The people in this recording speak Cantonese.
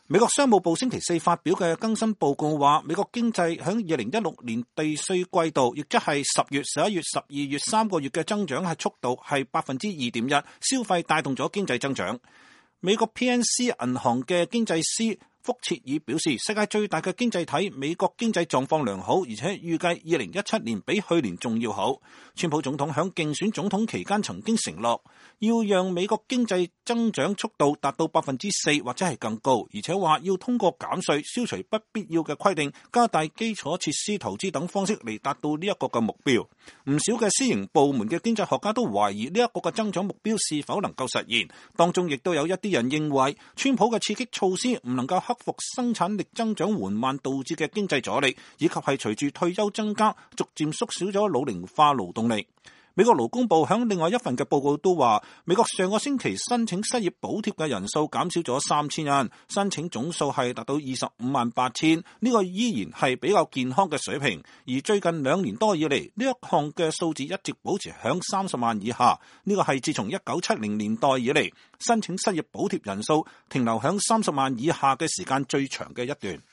美國商務部星期四發表嘅更新報告話，美國經濟喺2016年第四季度，亦即係10月、11月、12月3個月嘅增長係速度係 2.1%， 消費帶動咗經濟增長。美國 PNC 銀行嘅經濟師福切爾表示，世界最大嘅經濟體美國經濟狀況良好，而且預計2017年比去年仲要好。川普總統喺競選總統期間曾經承諾，要讓美國經濟增長速度達到 4% 或者係更高，而且話要通過減稅、消除不必要嘅規定、加大基礎設施投資等方式嚟達到呢一個嘅目標。唔少嘅私營部門嘅經濟學家都懷疑呢一個嘅增長目標是否能夠實現，當中亦都有一啲人認為，川普嘅刺激措施唔能夠克服生產力增長緩慢導致嘅經濟阻力，以及係隨住退休增加，逐漸縮小咗老齡化勞動力。美國勞工部響另外一份嘅報告都話，美國上個星期申請失業補貼嘅人數減少咗3000人，申請總數係達到258000，呢個依然係比較健康嘅水平。而最近2年多以嚟，呢一項嘅數字一直保持響30萬以下，呢個係自從1970年代以嚟申請失業補貼人數停留響30萬以下嘅時間最長嘅一段。